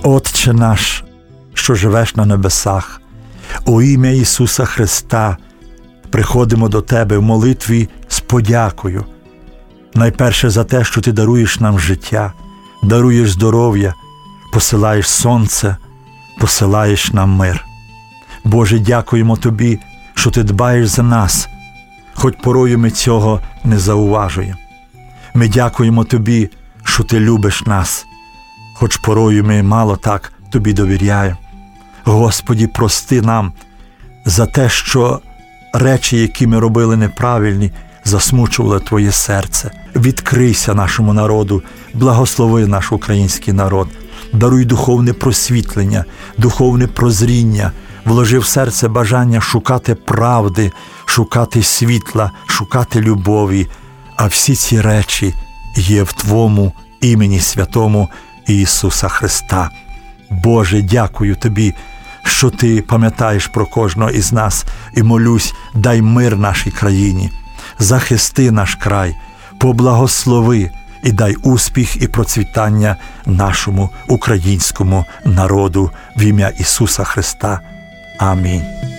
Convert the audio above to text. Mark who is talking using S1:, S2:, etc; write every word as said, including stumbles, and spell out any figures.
S1: Отче наш, що живеш на небесах, у ім'я Ісуса Христа приходимо до Тебе в молитві з подякою. Найперше за те, що Ти даруєш нам життя, даруєш здоров'я, посилаєш сонце, посилаєш нам мир. Боже, дякуємо Тобі, що Ти дбаєш за нас, хоч порою ми цього не зауважуємо. Ми дякуємо Тобі, що Ти любиш нас, хоч порою ми мало так Тобі довіряємо. Господі, прости нам за те, що речі, які ми робили неправильні, засмучували Твоє серце. Відкрийся нашому народу, благослови наш український народ, даруй духовне просвітлення, духовне прозріння, вложи в серце бажання шукати правди, шукати світла, шукати любові, а всі ці речі є в Твому імені святому Ісуса Христа. Боже, дякую Тобі, що Ти пам'ятаєш про кожного із нас, і молюсь, дай мир нашій країні, захисти наш край, поблагослови і дай успіх і процвітання нашому українському народу в ім'я Ісуса Христа. Амінь.